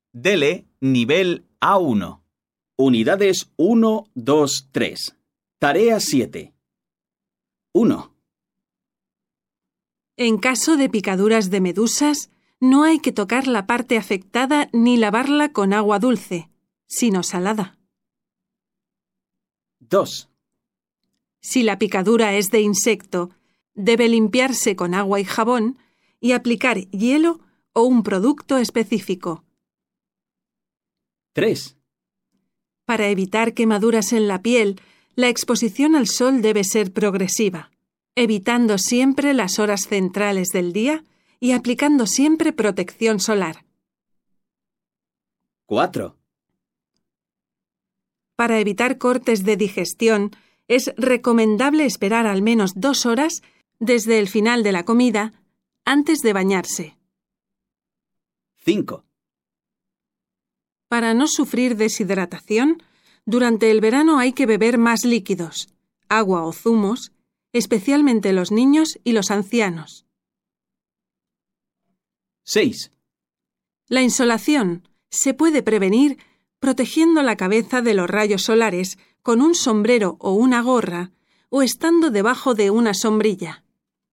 Dele nivel A1. Unidades 1, 2, 3. Tarea 7. 1. En caso de picaduras de medusas, no hay que tocar la parte afectada ni lavarla con agua dulce, sino salada. 2. Si la picadura es de insecto, debe limpiarse con agua y jabón y aplicar hielo o un producto específico. 3. Para evitar quemaduras en la piel, la exposición al sol debe ser progresiva, evitando siempre las horas centrales del día y aplicando siempre protección solar. 4. Para evitar cortes de digestión, es recomendable esperar al menos 2 horas desde el final de la comida antes de bañarse. 5. Para no sufrir deshidratación, durante el verano hay que beber más líquidos, agua o zumos, especialmente los niños y los ancianos. 6. La insolación se puede prevenir protegiendo la cabeza de los rayos solares con un sombrero o una gorra o estando debajo de una sombrilla.